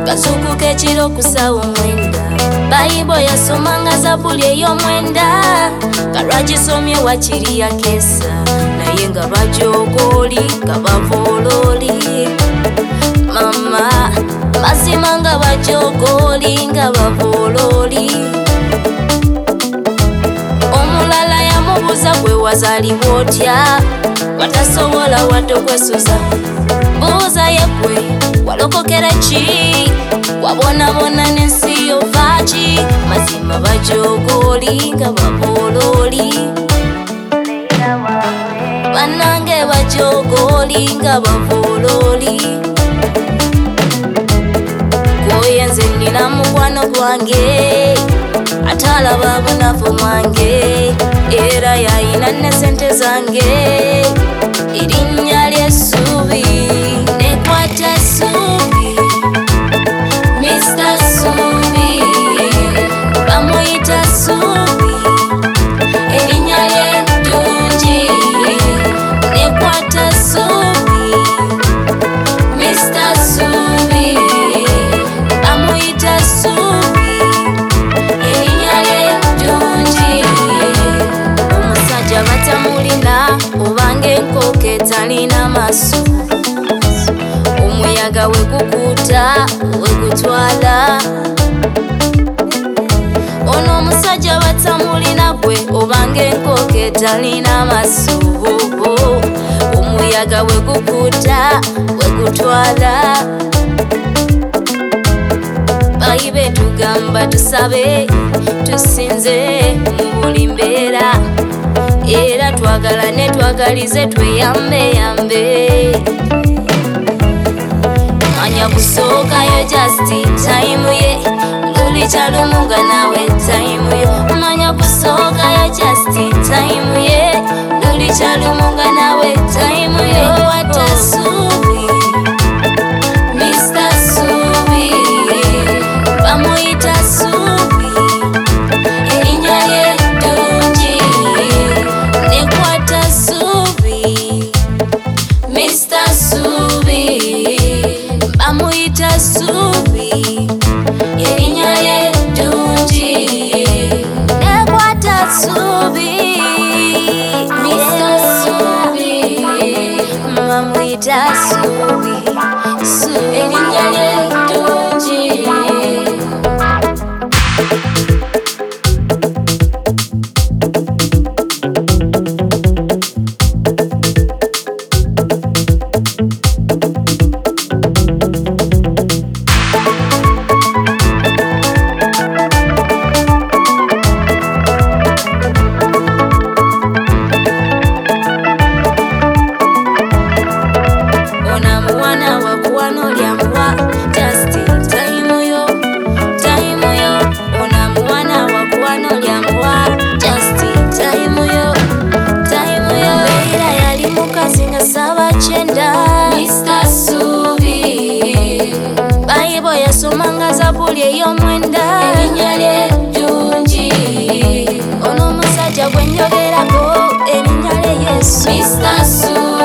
Kazukuka ekiro kusaawa 9 Bayibo yasomanga Zabuli ey'omwenda kalwagisomye wakiri yakesa naye nga bajogooli nga bavoolooli mama mazima nga bajogooli nga bavoolooli omulala yamubuuza gwe wazaalibwa otya watasobola wadde okwesuza buuza ye gwe walokokera ki wabonabona n'ensi yovaaki mazima bajogooli nga bavoolooli bannange bajogooli nga bavoolooli kwoye nze nnina mukwano gwange atalaba bunafu mwange era yayina ne sente zange erinnya ly'essuubi nekwata Ssuubi Mr. Ssuubi bamuyita Ssuubi erinnya lye ddungi nekwata Ssuubi Mr. Ssuubi bamuyita Ssuubi erinnya lye ddungi omusajja batamulina obanga enkoko etalina maaso omuyaga wegukuuta wegutwala ono omusajja batamulina gwe obanga enkoko etalina maaso omuyaga wegukuuta wegutwala bayibe tugamba tusabe tusinze mu buli mbeera era twagalane twagalize tweyambe manya kusookayo just time ye luli kyalumunga nawe time yo manya kusookayo just time ye luli kyalumunga nawe time yo wata Ssuubi Mr. Ssuubi bamuyita Ssuubi erinnya lye ddungi nekwata Ssuubi Mr. Ssuubi bamuyita Ssuubi erinnya lye ddungi nekwata Ssuubi Mr. Ssuubi bamuyita Ssuubi erinnya lye ddungi Mr. Ssuubi Bayibo yasomanga Zabuli ey'omwenda erinnya lye ddungi ono omusajja gwe njogerako erinnya lye Yesu Mr. Ssuubi